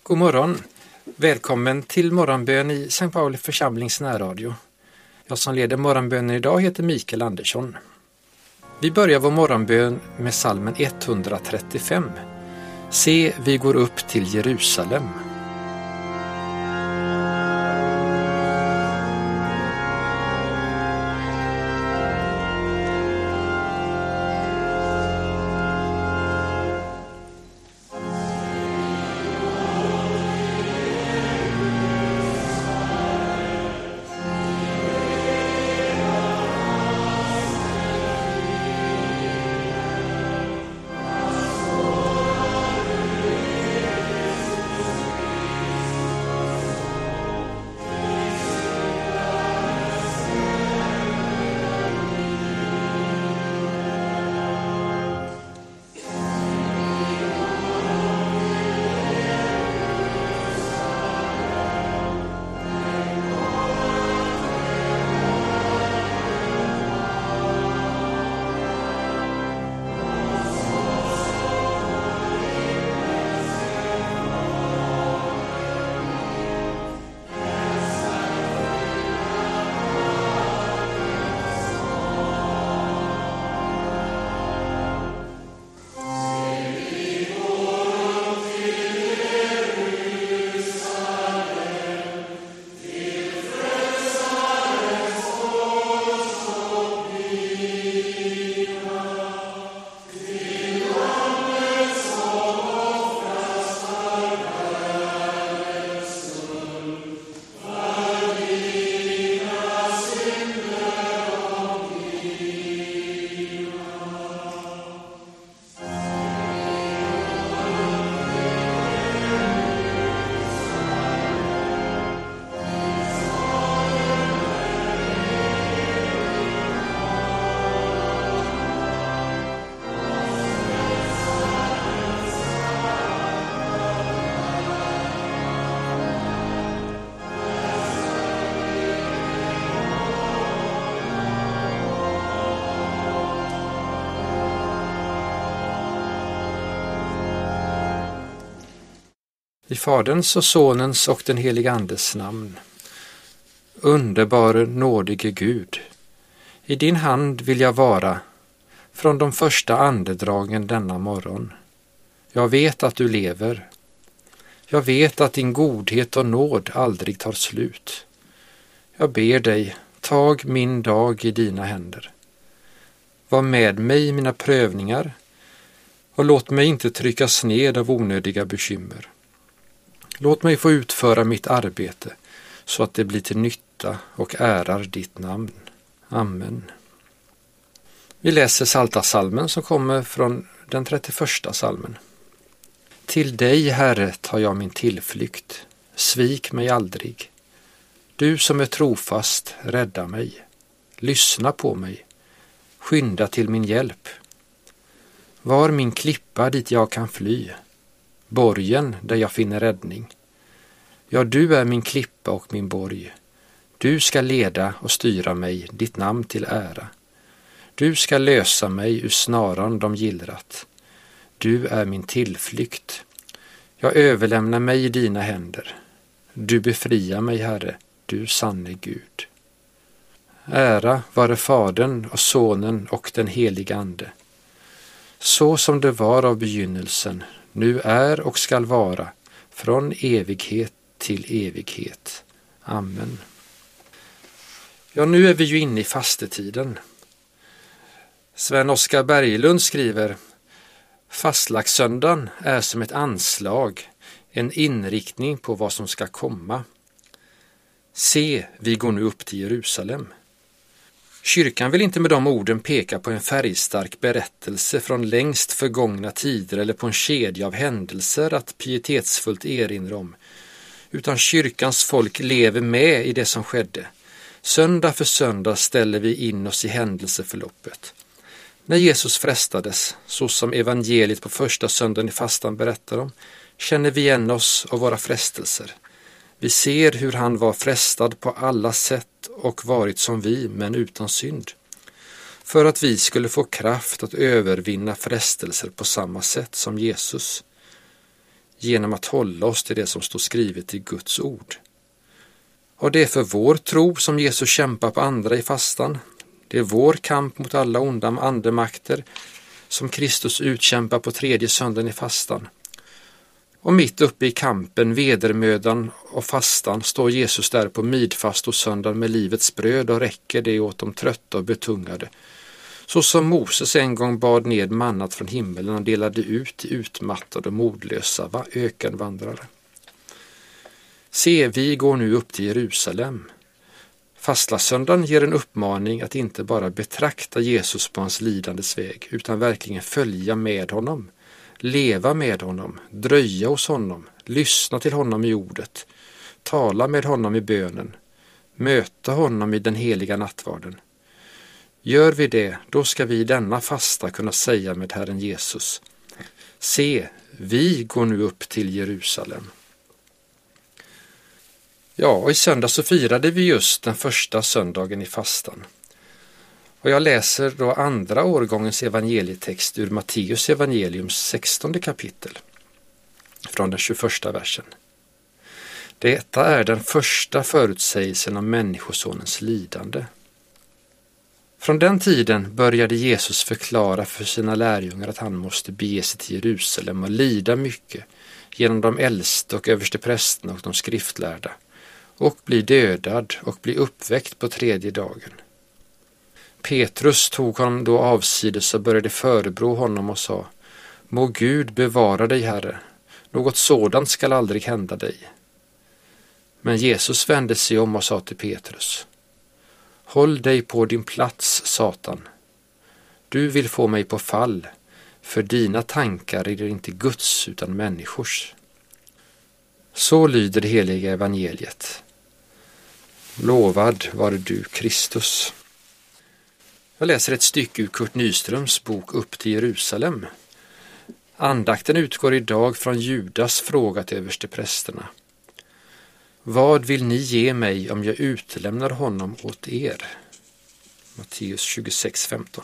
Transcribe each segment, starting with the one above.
God morgon. Välkommen till morgonbön i Sankt Pauli församlings närradio. Jag som leder morgonbönen idag heter Mikael Andersson. Vi börjar vår morgonbön med psalmen 135. Se, vi går upp till Jerusalem. I Faderns och Sonens och den helige Andes namn. Underbare nådige Gud, i din hand vill jag vara från de första andedragen denna morgon. Jag vet att du lever. Jag vet att din godhet och nåd aldrig tar slut. Jag ber dig, tag min dag i dina händer. Var med mig i mina prövningar och låt mig inte tryckas ned av onödiga bekymmer. Låt mig få utföra mitt arbete så att det blir till nytta och ärar ditt namn. Amen. Vi läser Psaltarpsalmen som kommer från den 31:a psalmen. Till dig, Herre, tar jag min tillflykt. Svik mig aldrig. Du som är trofast, rädda mig. Lyssna på mig. Skynda till min hjälp. Var min klippa dit jag kan fly. Borgen där jag finner räddning. Ja, du är min klippa och min borg. Du ska leda och styra mig, ditt namn till ära. Du ska lösa mig ur snaran de gillrat. Du är min tillflykt. Jag överlämnar mig i dina händer. Du befriar mig, Herre, du sanne Gud. Ära vare Fadern och Sonen och den helige Ande. Så som det var av begynnelsen, nu är och skall vara, från evighet till evighet. Amen. Ja, nu är vi ju inne i fastetiden. Sven-Oskar Berglund skriver: Fastlagssöndagen är som ett anslag, en inriktning på vad som ska komma. Se, vi går nu upp till Jerusalem. Kyrkan vill inte med de orden peka på en färgstark berättelse från längst förgångna tider eller på en kedja av händelser att pietetsfullt erinra om, utan kyrkans folk lever med i det som skedde. Söndag för söndag ställer vi in oss i händelseförloppet. När Jesus frestades, så som evangeliet på första söndagen i fastan berättar om, känner vi igen oss av våra frestelser. Vi ser hur han var frestad på alla sätt och varit som vi, men utan synd. För att vi skulle få kraft att övervinna frestelser på samma sätt som Jesus. genom att hålla oss till det som står skrivet i Guds ord. Och det är för vår tro som Jesus kämpar på andra i fastan. Det är vår kamp mot alla onda andemakter som Kristus utkämpar på tredje söndagen i fastan. Och mitt uppe i kampen, vedermödan och fastan står Jesus där på midfastosöndagen med livets bröd och räcker det åt de trötta och betungade. Så som Moses en gång bad ned mannat från himmelen och delade ut till utmattade och modlösa ökenvandrare. Se, vi går nu upp till Jerusalem. Fastlasöndagen ger en uppmaning att inte bara betrakta Jesus på hans lidandes väg, utan verkligen följa med honom, leva med honom, dröja hos honom, lyssna till honom i ordet, tala med honom i bönen, möta honom i den heliga nattvarden. Gör vi det, då ska vi i denna fasta kunna säga med Herren Jesus: se, vi går nu upp till Jerusalem. Ja, och i söndag så firade vi just den första söndagen i fastan. Och jag läser då andra årgångens evangelietext ur Matteus evangeliums 16 kapitel, från den 21 versen. Detta är den första förutsägelsen om människosonens lidande. Från den tiden började Jesus förklara för sina lärjungar att han måste bege sig till Jerusalem och lida mycket genom de äldste och översteprästerna och de skriftlärda, och bli dödad och bli uppväckt på tredje dagen. Petrus tog honom då avsides och började förebrå honom och sa: må Gud bevara dig, Herre, något sådant skall aldrig hända dig. Men Jesus vände sig om och sa till Petrus: håll dig på din plats, Satan. Du vill få mig på fall, för dina tankar är inte Guds utan människors. Så lyder det heliga evangeliet. Lovad vare du, Kristus. Jag läser ett stycke ur Kurt Nyströms bok Upp till Jerusalem. Andakten utgår idag från Judas fråga till översteprästerna. Vad vill ni ge mig om jag utlämnar honom åt er? Matteus 26:15.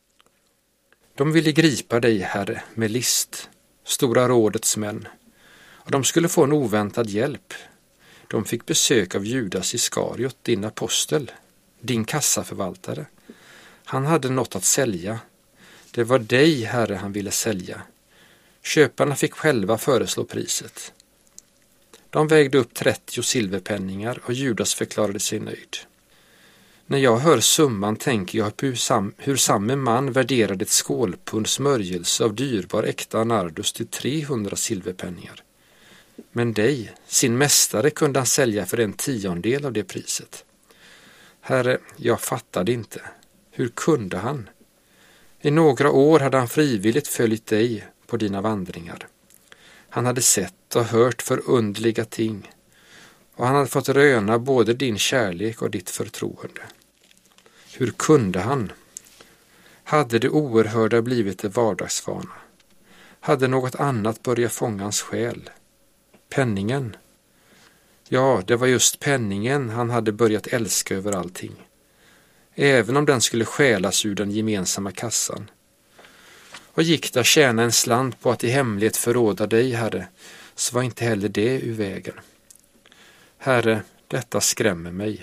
De ville gripa dig, Herre, med list, Stora rådets män, och de skulle få en oväntad hjälp. De fick besök av Judas Iskariot, din apostel, din kassaförvaltare. Han hade något att sälja. Det var dig, Herre, han ville sälja. Köparna fick själva föreslå priset. De vägde upp 30 silverpenningar och Judas förklarade sig nöjd. När jag hör summan tänker jag på hur samme man värderade ett skålpund smörjelse av dyrbar äkta nardus till 300 silverpenningar. Men dig, sin mästare, kunde han sälja för 1/10 av det priset. Herre, jag fattade inte. Hur kunde han? I några år hade han frivilligt följt dig på dina vandringar. Han hade sett och hört förunderliga ting, och han hade fått röna både din kärlek och ditt förtroende. Hur kunde han? Hade det oerhörda blivit det vardagsvana? Hade något annat börjat fånga hans själ? Penningen? Ja, det var just penningen han hade börjat älska över allting. Även om den skulle stjälas ur den gemensamma kassan. Och gick det att tjäna en slant på att i hemlighet förråda dig, Herre, så var inte heller det ur vägen. Herre, detta skrämmer mig.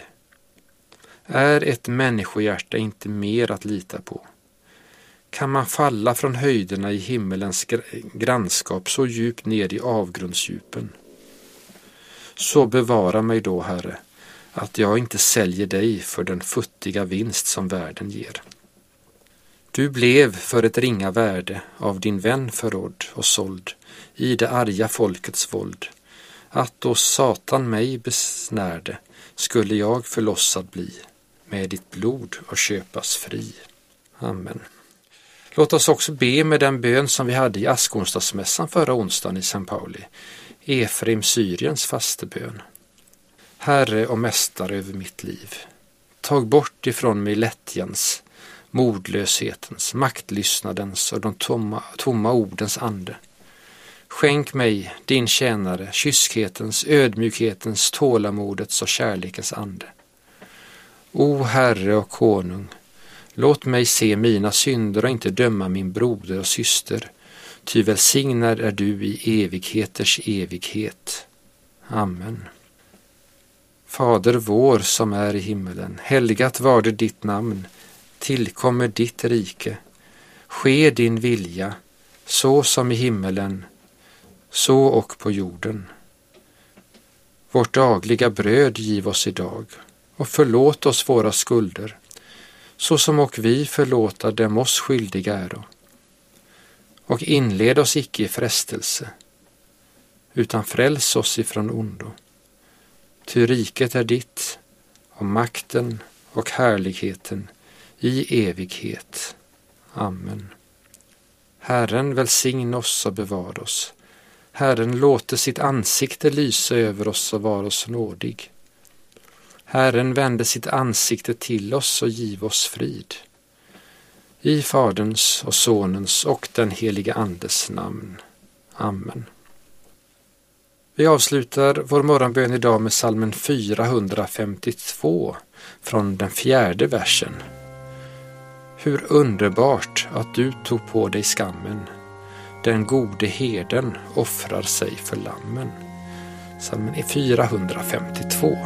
Är ett människohjärta inte mer att lita på? Kan man falla från höjderna i himmelens grannskap så djupt ner i avgrundsdjupen? Så bevara mig då, Herre, att jag inte säljer dig för den futtiga vinst som världen ger. Du blev för ett ringa värde av din vän förrådd och såld i det arga folkets våld, att då Satan mig besnärde skulle jag förlossad bli, med ditt blod och köpas fri. Amen. Låt oss också be med den bön som vi hade i askonsdagsmässan förra onsdagen i St. Pauli, Efraim Syriens fastebön. Herre och mästare över mitt liv, tag bort ifrån mig lättjans, modlöshetens, maktlystnadens och de tomma ordens ande. Skänk mig, din tjänare, kyskhetens, ödmjukhetens, tålamodets och kärlekens ande. O Herre och konung, låt mig se mina synder och inte döma min broder och syster, ty välsignad är du i evigheters evighet. Amen. Fader vår som är i himmelen, helgat varde ditt namn, tillkommer ditt rike. Ske din vilja, så som i himmelen, så och på jorden. Vårt dagliga bröd giv oss idag, och förlåt oss våra skulder, så som och vi förlåta dem oss skyldiga äro. Och inled oss icke i frestelse, utan fräls oss ifrån ondo. Ty riket är ditt, och makten och härligheten i evighet. Amen. Herren välsigna oss och bevar oss. Herren låter sitt ansikte lysa över oss och vara oss nådig. Herren vände sitt ansikte till oss och giv oss frid. I Faderns och Sonens och den helige Andes namn. Amen. Vi avslutar vår morgonbön idag med psalmen 452 från den 4:e versen. Hur underbart att du tog på dig skammen. Den gode herden offrar sig för lammen. Psalmen är 452.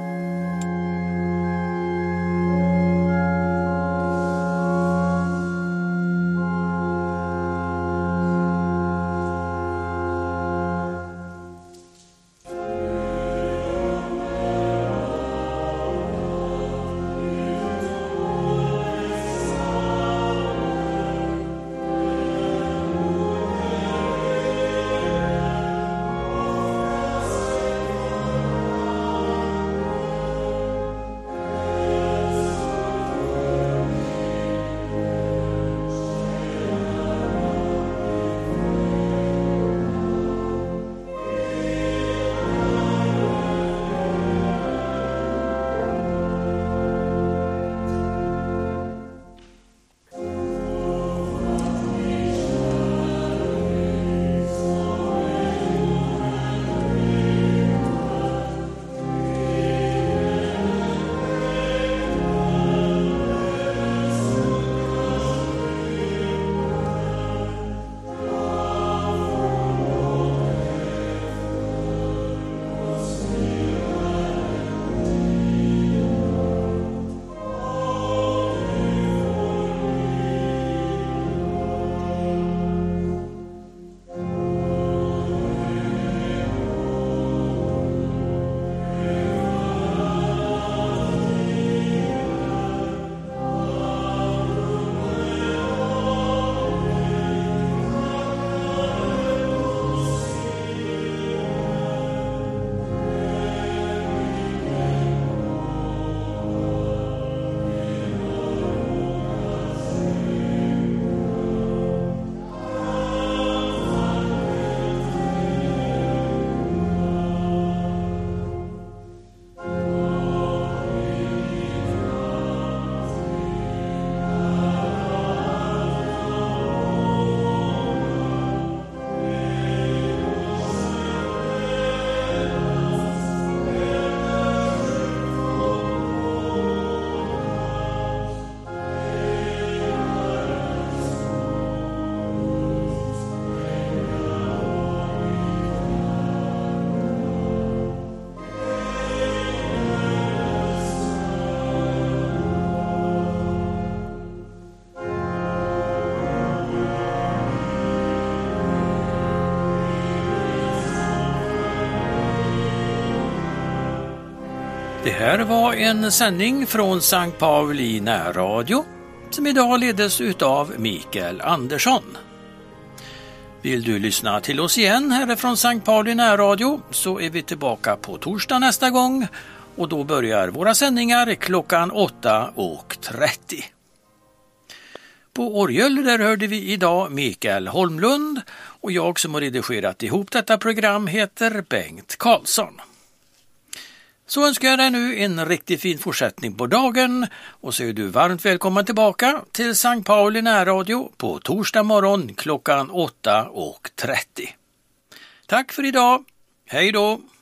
Det här var en sändning från Sankt Pauli närradio som idag ledes utav Mikael Andersson. Vill du lyssna till oss igen härifrån Sankt Pauli närradio så är vi tillbaka på torsdag nästa gång och då börjar våra sändningar klockan 8:30. På orgel där hörde vi idag Mikael Holmlund och jag som har redigerat ihop detta program heter Bengt Karlsson. Så önskar jag dig nu en riktigt fin fortsättning på dagen och så är du varmt välkommen tillbaka till Sankt Pauli närradio på torsdag morgon klockan 8:30. Tack för idag. Hej då!